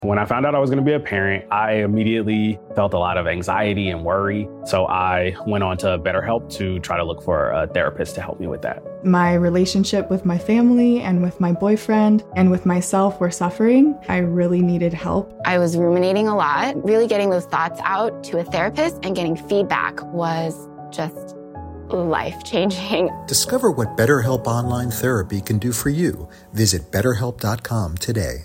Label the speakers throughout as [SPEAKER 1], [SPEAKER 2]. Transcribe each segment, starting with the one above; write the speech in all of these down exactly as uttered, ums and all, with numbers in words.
[SPEAKER 1] When I found out I was going to be a parent, I immediately felt a lot of anxiety and worry. So I went on to BetterHelp to try to look for a therapist to help me with that.
[SPEAKER 2] My relationship with my family and with my boyfriend and with myself were suffering. I really needed help.
[SPEAKER 3] I was ruminating a lot. Really getting those thoughts out to a therapist and getting feedback was just life-changing.
[SPEAKER 4] Discover what BetterHelp Online Therapy can do for you. Visit better help dot com today.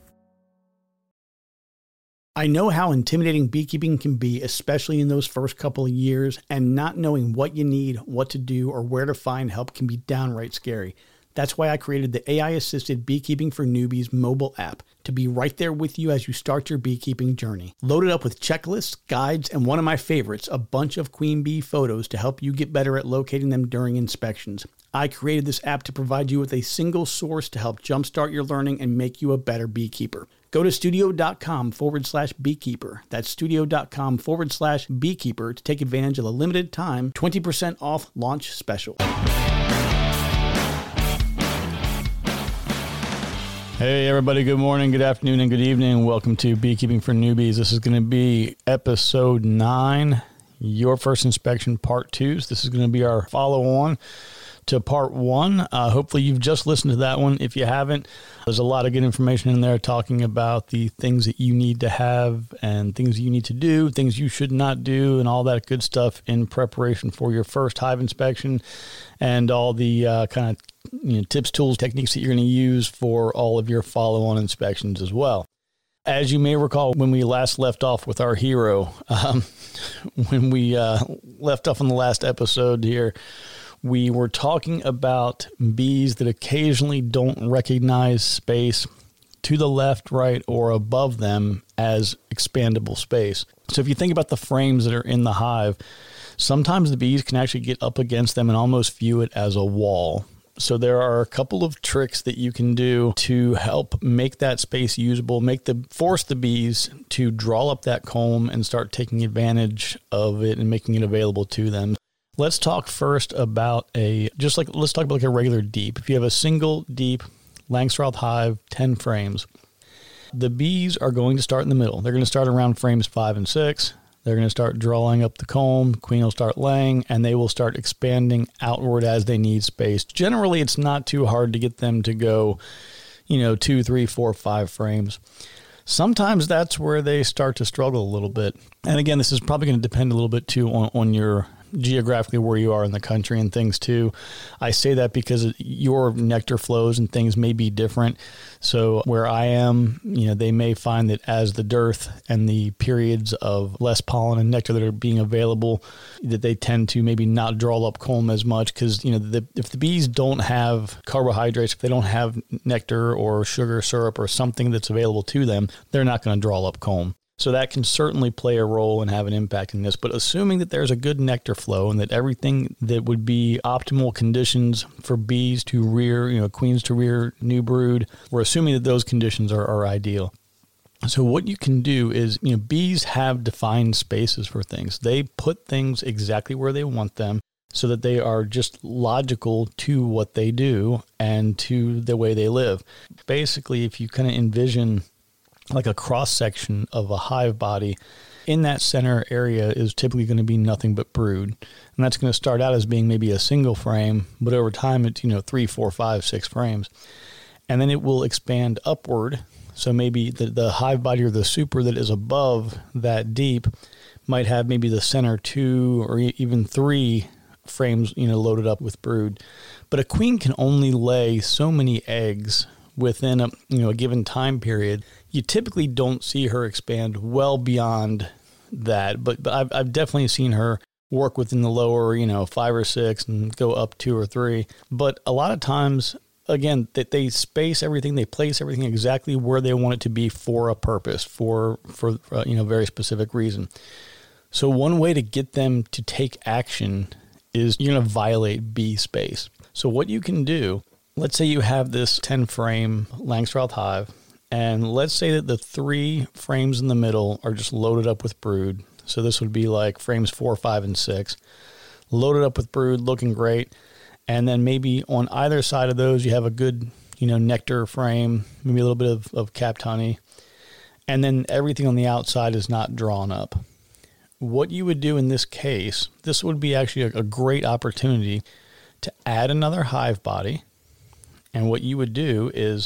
[SPEAKER 5] I know how intimidating beekeeping can be, especially in those first couple of years, and not knowing what you need, what to do, or where to find help can be downright scary. That's why I created the A I-assisted Beekeeping for Newbies mobile app to be right there with you as you start your beekeeping journey. Loaded up with checklists, guides, and one of my favorites, a bunch of queen bee photos to help you get better at locating them during inspections. I created this app to provide you with a single source to help jumpstart your learning and make you a better beekeeper. Go to studio.com forward slash beekeeper. That's studio.com forward slash beekeeper to take advantage of the limited time twenty percent off launch special. Hey everybody, good morning, good afternoon, and good evening. Welcome to Beekeeping for Newbies. This is going to be episode nine, Your First Inspection Part two. So this is going to be our follow-on to part one. Uh, hopefully you've just listened to that one. If you haven't, there's a lot of good information in there talking about the things that you need to have and things you need to do, things you should not do, and all that good stuff in preparation for your first hive inspection, and all the uh, kind of you know, tips, tools, techniques that you're going to use for all of your follow-on inspections as well. As you may recall, when we last left off with our hero, um, when we uh, left off on the last episode here, we were talking about bees that occasionally don't recognize space to the left, right, or above them as expandable space. So if you think about the frames that are in the hive, sometimes the bees can actually get up against them and almost view it as a wall. So there are a couple of tricks that you can do to help make that space usable, make the force the bees to draw up that comb and start taking advantage of it and making it available to them. Let's talk first about a, just like, let's talk about like a regular deep. If you have a single deep Langstroth hive, ten frames, the bees are going to start in the middle. They're going to start around frames five and six. They're going to start drawing up the comb. Queen will start laying, and they will start expanding outward as they need space. Generally, it's not too hard to get them to go, you know, two, three, four, five frames. Sometimes that's where they start to struggle a little bit. And again, this is probably going to depend a little bit too on, on your geographically where you are in the country and things too. I say that because your nectar flows and things may be different. So where I am, you know, they may find that as the dearth and the periods of less pollen and nectar that are being available, that they tend to maybe not draw up comb as much because, you know, the, if the bees don't have carbohydrates, if they don't have nectar or sugar syrup or something that's available to them, they're not going to draw up comb. So that can certainly play a role and have an impact in this. But assuming that there's a good nectar flow and that everything that would be optimal conditions for bees to rear, you know, queens to rear new brood, we're assuming that those conditions are, are ideal. So what you can do is, you know, bees have defined spaces for things. They put things exactly where they want them so that they are just logical to what they do and to the way they live. Basically, if you kind of envision like a cross-section of a hive body, in that center area is typically going to be nothing but brood. And that's going to start out as being maybe a single frame, but over time it's, you know, three, four, five, six frames. And then it will expand upward. So maybe the, the hive body or the super that is above that deep might have maybe the center two or even three frames, you know, loaded up with brood. But a queen can only lay so many eggs within a, you know, a given time period. You typically don't see her expand well beyond that, but, but I've, I've definitely seen her work within the lower, you know, five or six and go up two or three. But a lot of times, again, that they space everything, they place everything exactly where they want it to be for a purpose, for, for uh, you know, very specific reason. So one way to get them to take action is you're going to violate bee space. So what you can do, let's say you have this ten frame Langstroth hive, and let's say that the three frames in the middle are just loaded up with brood. So this would be like frames four, five, and six, loaded up with brood, looking great. And then maybe on either side of those, you have a good, you know, nectar frame, maybe a little bit of, of capped honey. and then everything on the outside is not drawn up. What you would do in this case, this would be actually a, a great opportunity to add another hive body. And what you would do is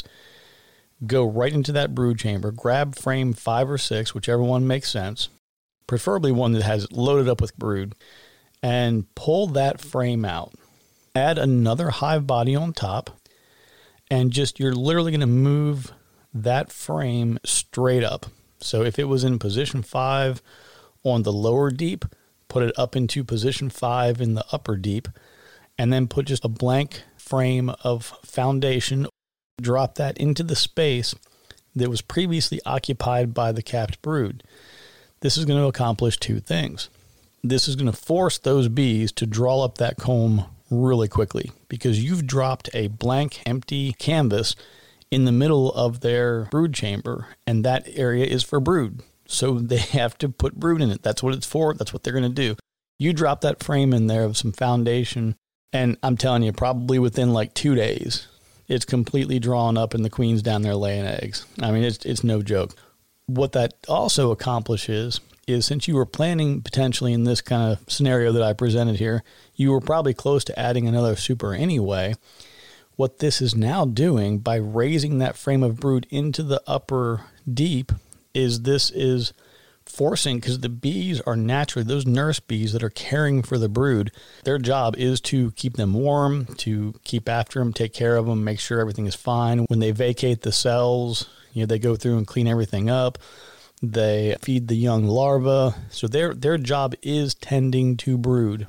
[SPEAKER 5] go right into that brood chamber, grab frame five or six, whichever one makes sense, preferably one that has loaded up with brood, and pull that frame out. Add another hive body on top, and just you're literally going to move that frame straight up. So if it was in position five on the lower deep, put it up into position five in the upper deep, and then put just a blank frame of foundation, drop that into the space that was previously occupied by the capped brood. This is going to accomplish two things. This is going to force those bees to draw up that comb really quickly because you've dropped a blank, empty canvas in the middle of their brood chamber, and that area is for brood. So they have to put brood in it. That's what it's for. That's what they're going to do. You drop that frame in there of some foundation, and I'm telling you, probably within like two days, it's completely drawn up and the queen's down there laying eggs. I mean, it's it's no joke. What that also accomplishes is since you were planning potentially in this kind of scenario that I presented here, you were probably close to adding another super anyway. What this is now doing by raising that frame of brood into the upper deep is this is forcing, because the bees are naturally, those nurse bees that are caring for the brood, their job is to keep them warm, to keep after them, take care of them, make sure everything is fine. When they vacate the cells, you know, they go through and clean everything up. They feed the young larvae. So their their job is tending to brood.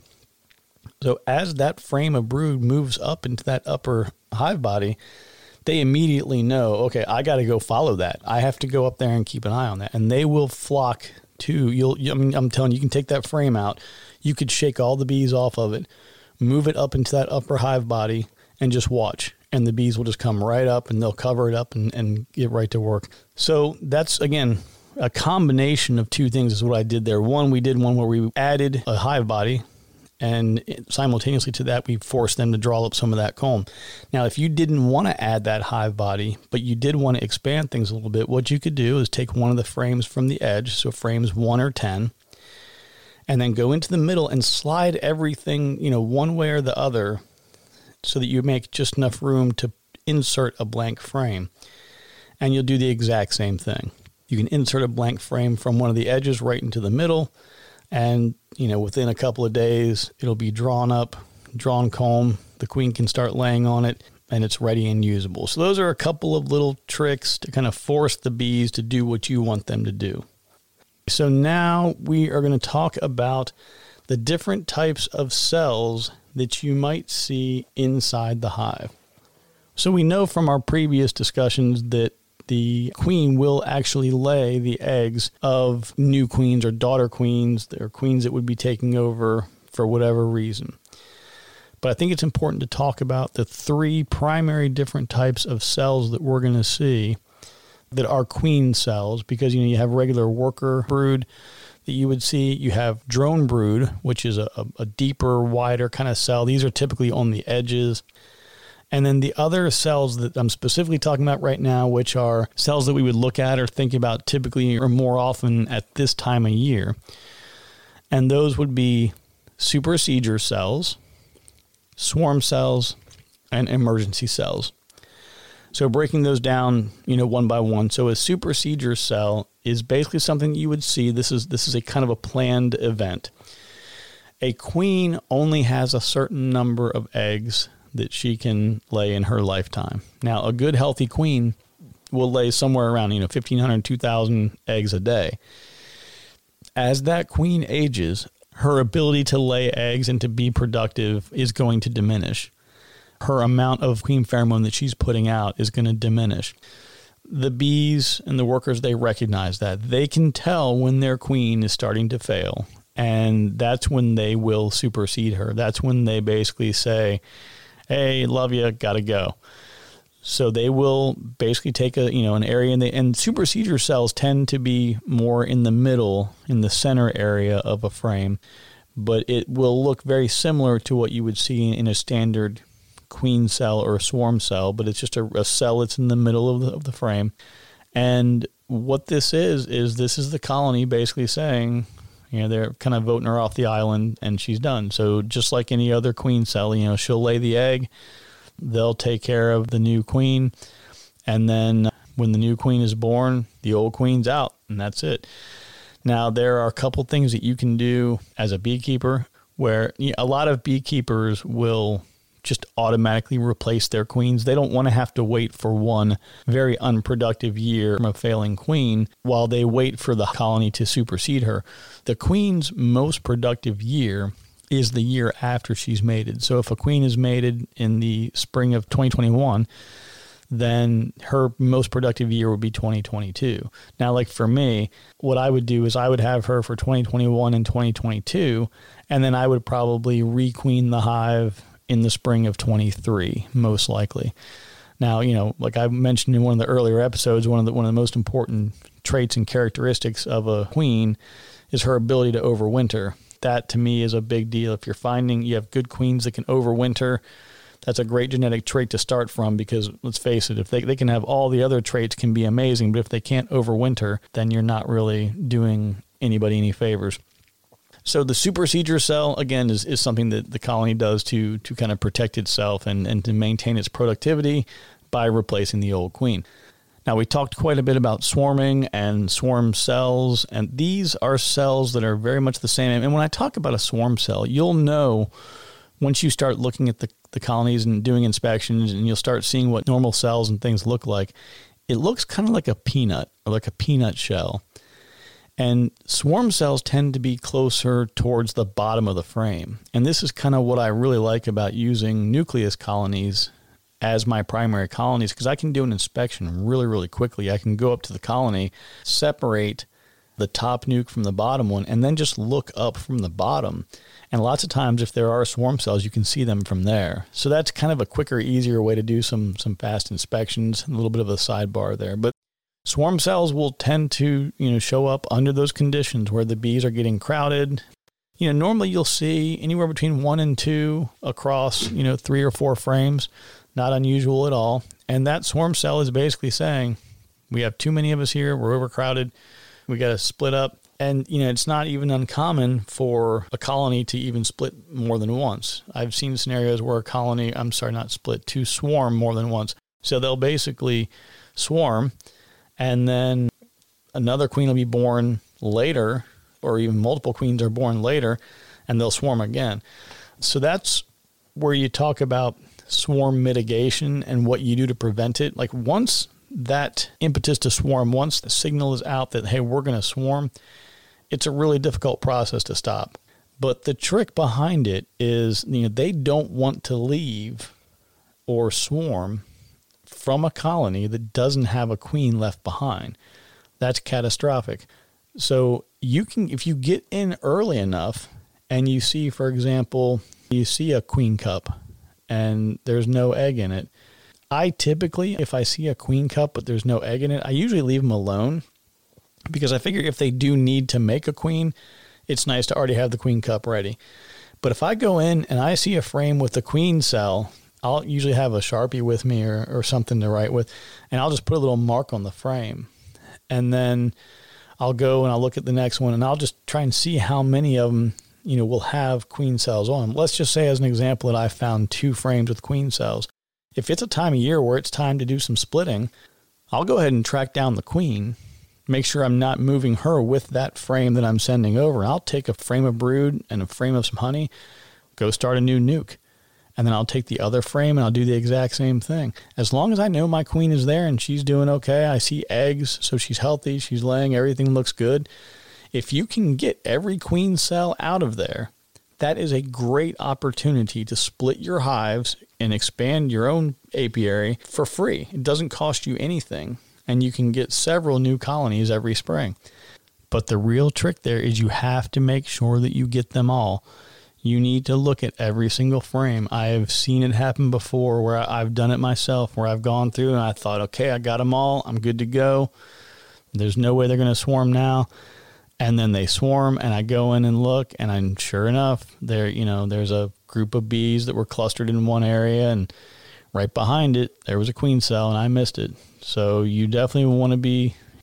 [SPEAKER 5] So as that frame of brood moves up into that upper hive body, they immediately know, okay, I got to go follow that. I have to go up there and keep an eye on that. And they will flock to, you'll, I mean, I'm telling you, you can take that frame out. You could shake all the bees off of it, move it up into that upper hive body, and just watch. And the bees will just come right up and they'll cover it up and, and get right to work. So that's, again, a combination of two things is what I did there. One, we did one where we added a hive body, and simultaneously to that, we forced them to draw up some of that comb. Now, if you didn't want to add that hive body, but you did want to expand things a little bit, what you could do is take one of the frames from the edge, so frames one or ten, and then go into the middle and slide everything, you know, one way or the other so that you make just enough room to insert a blank frame. And you'll do the exact same thing. You can insert a blank frame from one of the edges right into the middle, and, you know, within a couple of days, it'll be drawn up, drawn comb. The queen can start laying on it, and it's ready and usable. So those are a couple of little tricks to kind of force the bees to do what you want them to do. So now we are going to talk about the different types of cells that you might see inside the hive. So we know from our previous discussions that the queen will actually lay the eggs of new queens or daughter queens, or queens that would be taking over for whatever reason. But I think it's important to talk about the three primary different types of cells that we're going to see that are queen cells, because, you know, you have regular worker brood that you would see. You have drone brood, which is a, a deeper, wider kind of cell. These are typically on the edges. And then the other cells that I'm specifically talking about right now, which are cells that we would look at or think about typically or more often at this time of year. And those would be supersedure cells, swarm cells, and emergency cells. So breaking those down, you know, one by one. So a supersedure cell is basically something you would see. This is this is a kind of a planned event. A queen only has a certain number of eggs that she can lay in her lifetime. Now, a good healthy queen will lay somewhere around, you know, fifteen hundred, two thousand eggs a day. As that queen ages, her ability to lay eggs and to be productive is going to diminish. Her amount of queen pheromone that she's putting out is going to diminish. The bees and the workers, they recognize that. They can tell when their queen is starting to fail, and that's when they will supersede her. That's when they basically say, hey, love you, gotta go. So they will basically take a, you know, an area, and, they, and supersedure cells tend to be more in the middle, in the center area of a frame, but it will look very similar to what you would see in a standard queen cell or a swarm cell, but it's just a, a cell that's in the middle of the, of the frame. And what this is, is this is the colony basically saying, you know, they're kind of voting her off the island and she's done. So just like any other queen cell, you know, she'll lay the egg, they'll take care of the new queen. And then when the new queen is born, the old queen's out, and that's it. Now, there are a couple things that you can do as a beekeeper where you know, a lot of beekeepers will just automatically replace their queens. They don't want to have to wait for one very unproductive year from a failing queen while they wait for the colony to supersede her. The queen's most productive year is the year after she's mated. So if a queen is mated in the spring of twenty twenty-one, then her most productive year would be twenty twenty-two. Now, like for me, what I would do is I would have her for twenty twenty-one and twenty twenty-two, and then I would probably requeen the hive in the spring of twenty-three, most likely. Now, you know, like I mentioned in one of the earlier episodes, one of the one of the most important traits and characteristics of a queen is her ability to overwinter. That, to me, is a big deal. If you're finding you have good queens that can overwinter, that's a great genetic trait to start from because, let's face it, if they, they can have all the other traits can be amazing, but if they can't overwinter, then you're not really doing anybody any favors. So the supersedure cell, again, is, is something that the colony does to to kind of protect itself and, and to maintain its productivity by replacing the old queen. Now, we talked quite a bit about swarming and swarm cells, and these are cells that are very much the same. And when I talk about a swarm cell, you'll know once you start looking at the, the colonies and doing inspections, and you'll start seeing what normal cells and things look like. It looks kind of like a peanut or like a peanut shell. And swarm cells tend to be closer towards the bottom of the frame. And this is kind of what I really like about using nucleus colonies as my primary colonies, because I can do an inspection really, really quickly. I can go up to the colony, separate the top nuke from the bottom one, and then just look up from the bottom. And lots of times, if there are swarm cells, you can see them from there. So that's kind of a quicker, easier way to do some some fast inspections, a little bit of a sidebar there. But swarm cells will tend to, you know, show up under those conditions where the bees are getting crowded. You know, normally you'll see anywhere between one and two across, you know, three or four frames. Not unusual at all. And that swarm cell is basically saying, we have too many of us here, we're overcrowded, we got to split up. And, you know, it's not even uncommon for a colony to even split more than once. I've seen scenarios where a colony, I'm sorry, not split, to swarm more than once. So they'll basically swarm, and then another queen will be born later, or even multiple queens are born later, and they'll swarm again. So that's where you talk about swarm mitigation and what you do to prevent it. Like once that impetus to swarm, once the signal is out that, hey, we're going to swarm, it's a really difficult process to stop. But the trick behind it is, you know, they don't want to leave or swarm from a colony that doesn't have a queen left behind. That's catastrophic. So you can, if you get in early enough and you see, for example, you see a queen cup and there's no egg in it, I typically, if I see a queen cup but there's no egg in it, I usually leave them alone, because I figure if they do need to make a queen, it's nice to already have the queen cup ready. But if I go in and I see a frame with a queen cell, I'll usually have a Sharpie with me or, or something to write with, and I'll just put a little mark on the frame. And then I'll go and I'll look at the next one, and I'll just try and see how many of them, you know, will have queen cells on them. Let's just say, as an example, that I found two frames with queen cells. If it's a time of year where it's time to do some splitting, I'll go ahead and track down the queen, make sure I'm not moving her with that frame that I'm sending over. I'll take a frame of brood and a frame of some honey, go start a new nuke. And then I'll take the other frame and I'll do the exact same thing. As long as I know my queen is there and she's doing okay, I see eggs, so she's healthy, she's laying, everything looks good. If you can get every queen cell out of there, that is a great opportunity to split your hives and expand your own apiary for free. It doesn't cost you anything, and you can get several new colonies every spring. But the real trick there is you have to make sure that you get them all. You need to look at every single frame. I have seen it happen before where I've done it myself, where I've gone through and I thought, okay, I got them all. I'm good to go. There's no way they're going to swarm now. And then they swarm, and I go in and look, and I'm sure enough, there, you know, there's a group of bees that were clustered in one area, and right behind it, there was a queen cell, and I missed it. So you definitely want to be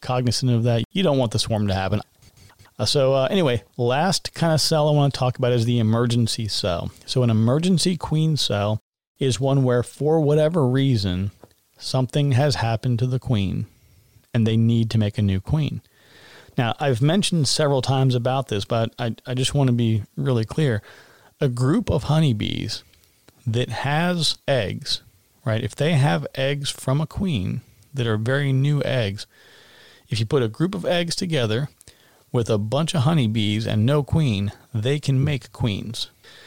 [SPEAKER 5] cognizant of that. You don't want the swarm to happen. Uh, so uh, anyway, last kind of cell I want to talk about is the emergency cell. So an emergency queen cell is one where, for whatever reason, something has happened to the queen and they need to make a new queen. Now, I've mentioned several times about this, but I, I just want to be really clear. A group of honeybees that has eggs, right? If they have eggs from a queen that are very new eggs, if you put a group of eggs together with a bunch of honeybees and no queen, they can make queens.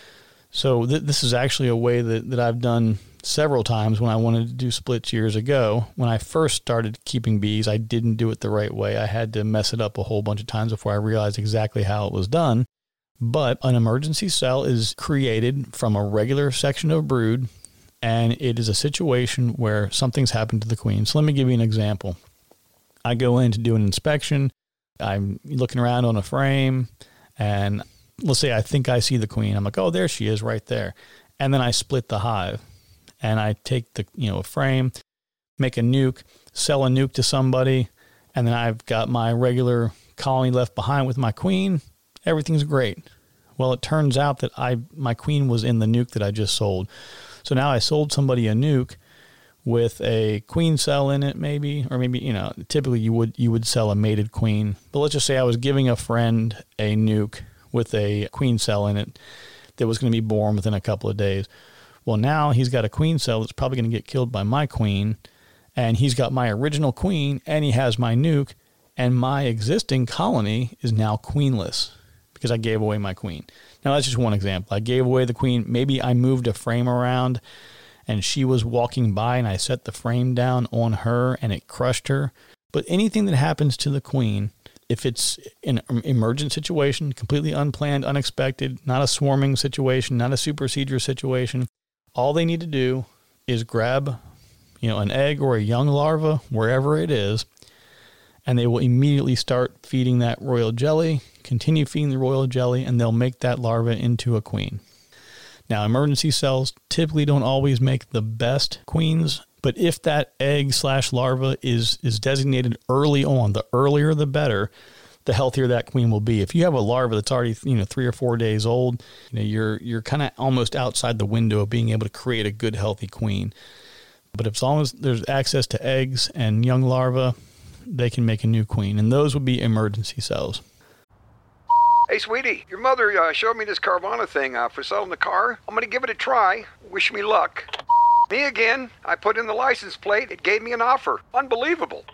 [SPEAKER 5] So th- this is actually a way that, that I've done several times when I wanted to do splits years ago. When I first started keeping bees, I didn't do it the right way. I had to mess it up a whole bunch of times before I realized exactly how it was done. But an emergency cell is created from a regular section of brood, and it is a situation where something's happened to the queen. So let me give you an example. I go in to do an inspection. I'm looking around on a frame, and let's say I think I see the queen. I'm like, oh, there she is right there. And then I split the hive. And I take the, you know, a frame, make a nuke, sell a nuke to somebody, and then I've got my regular colony left behind with my queen. Everything's great. Well, it turns out that I my queen was in the nuke that I just sold. So now I sold somebody a nuke with a queen cell in it, maybe, or maybe, you know, typically you would you would sell a mated queen. But let's just say I was giving a friend a nuke with a queen cell in it that was going to be born within a couple of days. Well, now he's got a queen cell that's probably going to get killed by my queen, and he's got my original queen, and he has my nuke, and my existing colony is now queenless because I gave away my queen. Now, that's just one example. I gave away the queen. Maybe I moved a frame around, and she was walking by, and I set the frame down on her, and it crushed her. But anything that happens to the queen, if it's an emergent situation, completely unplanned, unexpected, not a swarming situation, not a supersedure situation, all they need to do is grab, you know, an egg or a young larva, wherever it is, and they will immediately start feeding that royal jelly, continue feeding the royal jelly, and they'll make that larva into a queen. Now, emergency cells typically don't always make the best queens, but if that egg slash larva is, is designated early on, the earlier the better, the healthier that queen will be. If you have a larva that's already, you know, three or four days old, you know, you're you're kind of almost outside the window of being able to create a good, healthy queen. But as long as there's access to eggs and young larvae, they can make a new queen, and those would be emergency cells.
[SPEAKER 6] Hey, sweetie, your mother uh, showed me this Carvana thing uh, for selling the car. I'm going to give it a try. Wish me luck. Me again. I put in the license plate. It gave me an offer. Unbelievable.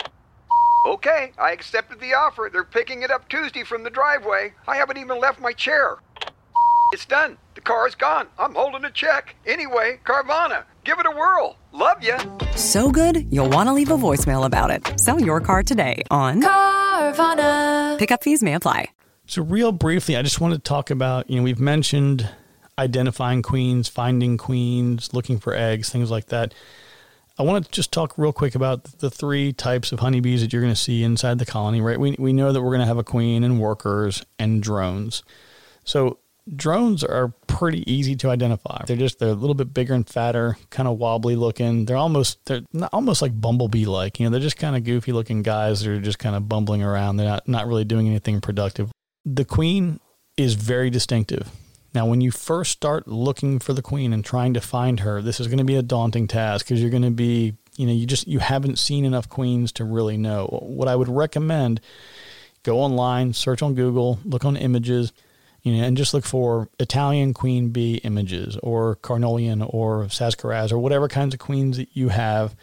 [SPEAKER 6] Okay, I accepted the offer. They're picking it up Tuesday from the driveway. I haven't even left my chair. It's done. The car is gone. I'm holding a check. Anyway, Carvana, give it a whirl. Love ya.
[SPEAKER 7] So good, you'll want to leave a voicemail about it. Sell your car today on Carvana. Pickup fees may apply.
[SPEAKER 5] So real briefly, I just want to talk about, you know, we've mentioned identifying queens, finding queens, looking for eggs, things like that. I want to just talk real quick about the three types of honeybees that you're going to see inside the colony, right? We we know that we're going to have a queen and workers and drones. So drones are pretty easy to identify. They're just, they're a little bit bigger and fatter, kind of wobbly looking. They're almost, they're not, almost like bumblebee-like. You know, they're just kind of goofy looking guys that are just kind of bumbling around. They're not, not really doing anything productive. The queen is very distinctive. Now, when you first start looking for the queen and trying to find her, this is going to be a daunting task because you're going to be, you know, you just, you haven't seen enough queens to really know. What I would recommend, go online, search on Google, look on images, you know, and just look for Italian queen bee images or Carniolan or Sassafras or whatever kinds of queens that you have.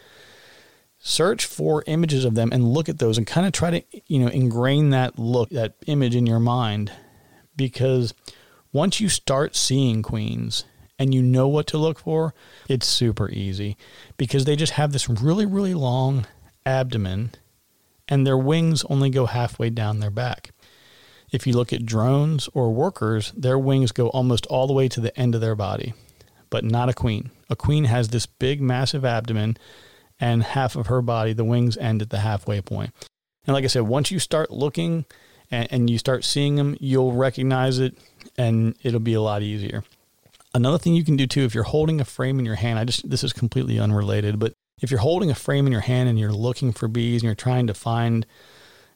[SPEAKER 5] Search for images of them and look at those and kind of try to, you know, ingrain that look, that image in your mind, because once you start seeing queens and you know what to look for, it's super easy because they just have this really, really long abdomen and their wings only go halfway down their back. If you look at drones or workers, their wings go almost all the way to the end of their body, but not a queen. A queen has this big, massive abdomen and half of her body, the wings end at the halfway point. And like I said, once you start looking and, and you start seeing them, you'll recognize it and it'll be a lot easier. Another thing you can do too, if you're holding a frame in your hand, I just, this is completely unrelated, but if you're holding a frame in your hand and you're looking for bees and you're trying to find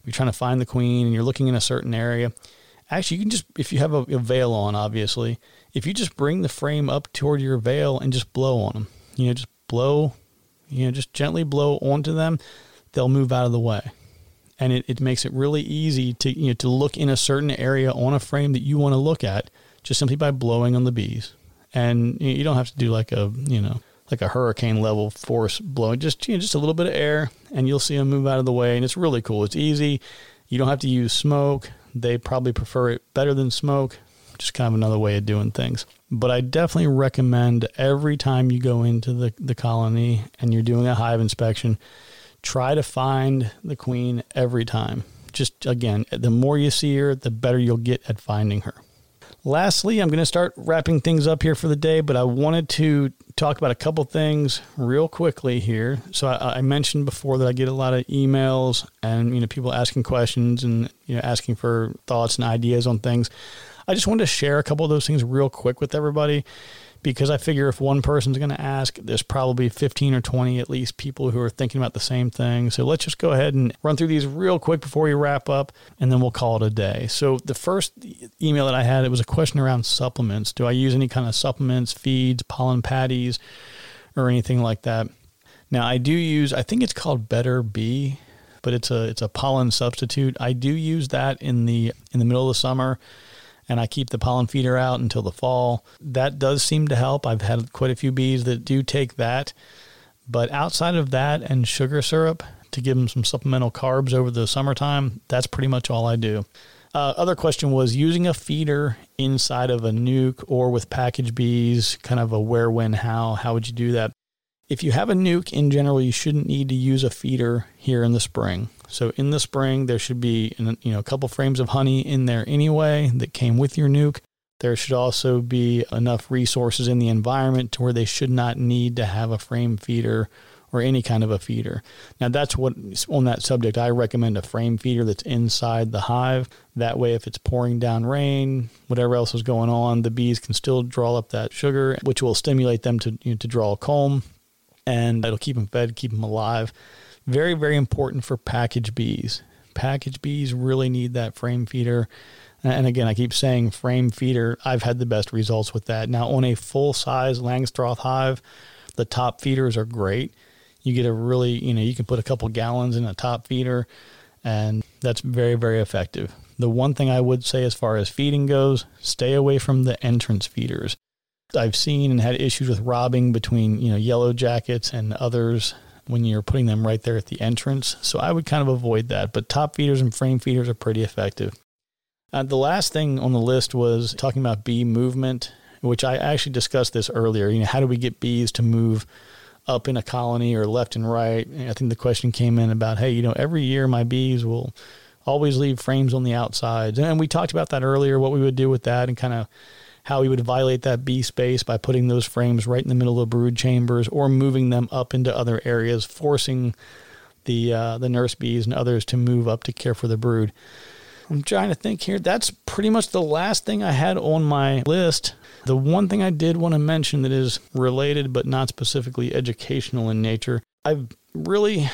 [SPEAKER 5] you're trying to find the queen and you're looking in a certain area, actually, you can just, if you have a, a veil on, obviously, if you just bring the frame up toward your veil and just blow on them, you know, just blow, you know, just gently blow onto them, they'll move out of the way. And it, it makes it really easy to, you know, to look in a certain area on a frame that you want to look at just simply by blowing on the bees. And you know, you don't have to do like a, you know, like a hurricane level force blowing, just, you know, just a little bit of air and you'll see them move out of the way. And it's really cool. It's easy. You don't have to use smoke. They probably prefer it better than smoke. Just kind of another way of doing things. But I definitely recommend every time you go into the, the colony and you're doing a hive inspection, try to find the queen every time. Just, again, the more you see her, the better you'll get at finding her. Lastly, I'm going to start wrapping things up here for the day, but I wanted to talk about a couple things real quickly here. So I, I mentioned before that I get a lot of emails and, you know, people asking questions and, you know, asking for thoughts and ideas on things. I just wanted to share a couple of those things real quick with everybody because I figure if one person's going to ask, there's probably fifteen or twenty at least people who are thinking about the same thing. So let's just go ahead and run through these real quick before we wrap up, and then we'll call it a day. So the first email that I had, it was a question around supplements. Do I use any kind of supplements, feeds, pollen patties, or anything like that? Now I do use, I think it's called Better Bee, but it's a it's a pollen substitute. I do use that in the in the middle of the summer. And I keep the pollen feeder out until the fall. That does seem to help. I've had quite a few bees that do take that. But outside of that and sugar syrup to give them some supplemental carbs over the summertime, that's pretty much all I do. Uh, other question was using a feeder inside of a nuke or with package bees, kind of a where, when, how. How would you do that? If you have a nuke, in general, you shouldn't need to use a feeder here in the spring. So in the spring, there should be, you know, a couple frames of honey in there anyway that came with your nuke. There should also be enough resources in the environment to where they should not need to have a frame feeder or any kind of a feeder. Now, that's what, on that subject, I recommend a frame feeder that's inside the hive. That way, if it's pouring down rain, whatever else is going on, the bees can still draw up that sugar, which will stimulate them to, you know, to draw a comb. And it'll keep them fed, keep them alive. Very, very important for package bees. Package bees really need that frame feeder. And again, I keep saying frame feeder. I've had the best results with that. Now, on a full-size Langstroth hive, the top feeders are great. You get a really, you know, you can put a couple gallons in a top feeder, and that's very, very effective. The one thing I would say as far as feeding goes, stay away from the entrance feeders. I've seen and had issues with robbing between, you know, yellow jackets and others when you're putting them right there at the entrance. So I would kind of avoid that. But top feeders and frame feeders are pretty effective. Uh, the last thing on the list was talking about bee movement, which I actually discussed this earlier. You know, how do we get bees to move up in a colony or left and right? And I think the question came in about, hey, you know, every year my bees will always leave frames on the outsides. And we talked about that earlier, what we would do with that and kind of how we would violate that bee space by putting those frames right in the middle of brood chambers or moving them up into other areas, forcing the uh, the nurse bees and others to move up to care for the brood. I'm trying to think here. That's pretty much the last thing I had on my list. The one thing I did want to mention that is related but not specifically educational in nature, I've really...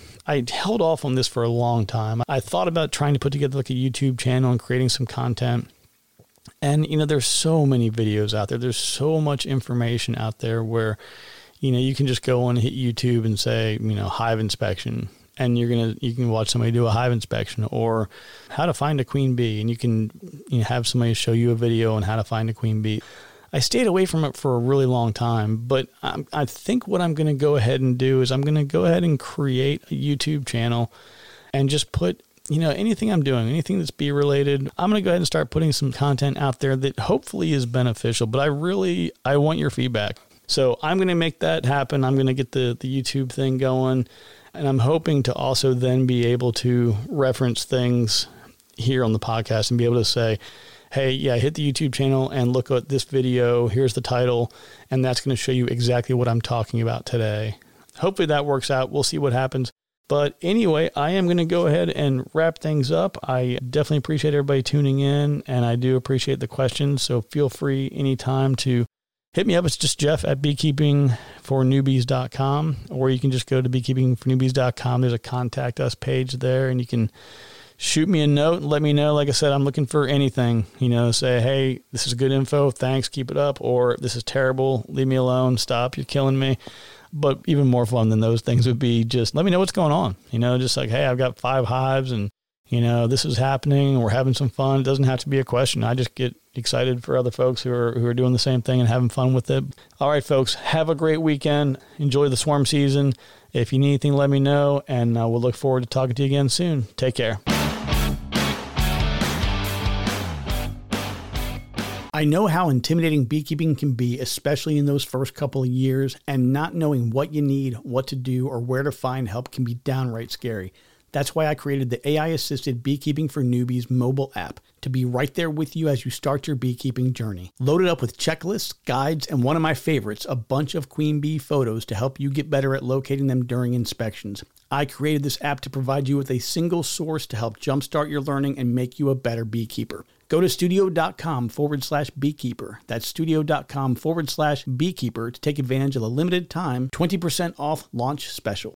[SPEAKER 5] I held off on this for a long time. I thought about trying to put together like a YouTube channel and creating some content. And, you know, there's so many videos out there. There's so much information out there where, you know, you can just go on and hit YouTube and say, you know, hive inspection. And you're going to, you can watch somebody do a hive inspection or how to find a queen bee. And you can, you know, have somebody show you a video on how to find a queen bee. I stayed away from it for a really long time, but I, I think what I'm going to go ahead and do is I'm going to go ahead and create a YouTube channel and just put, you know, anything I'm doing, anything that's bee related, I'm going to go ahead and start putting some content out there that hopefully is beneficial, but I really, I want your feedback. So I'm going to make that happen. I'm going to get the, the YouTube thing going, and I'm hoping to also then be able to reference things here on the podcast and be able to say, hey, yeah, hit the YouTube channel and look at this video. Here's the title, and that's going to show you exactly what I'm talking about today. Hopefully that works out. We'll see what happens. But anyway, I am going to go ahead and wrap things up. I definitely appreciate everybody tuning in, and I do appreciate the questions. So feel free anytime to hit me up. It's just Jeff at beekeeping for newbies dot com, or you can just go to beekeeping for newbies dot com. There's a contact us page there, and you can shoot me a note and let me know. Like I said, I'm looking for anything, you know, say, hey, this is good info. Thanks. Keep it up. Or this is terrible. Leave me alone. Stop. You're killing me. But even more fun than those things would be just let me know what's going on. You know, just like, hey, I've got five hives and, you know, this is happening. We're having some fun. It doesn't have to be a question. I just get excited for other folks who are who are doing the same thing and having fun with it. All right, folks, have a great weekend. Enjoy the swarm season. If you need anything, let me know, and uh, we'll look forward to talking to you again soon. Take care. I know how intimidating beekeeping can be, especially in those first couple of years, and not knowing what you need, what to do, or where to find help can be downright scary. That's why I created the A I-assisted Beekeeping for Newbies mobile app to be right there with you as you start your beekeeping journey. Loaded up with checklists, guides, and one of my favorites, a bunch of queen bee photos to help you get better at locating them during inspections. I created this app to provide you with a single source to help jumpstart your learning and make you a better beekeeper. Go to studio.com forward slash beekeeper. That's studio.com forward slash beekeeper to take advantage of a limited time twenty percent off launch special.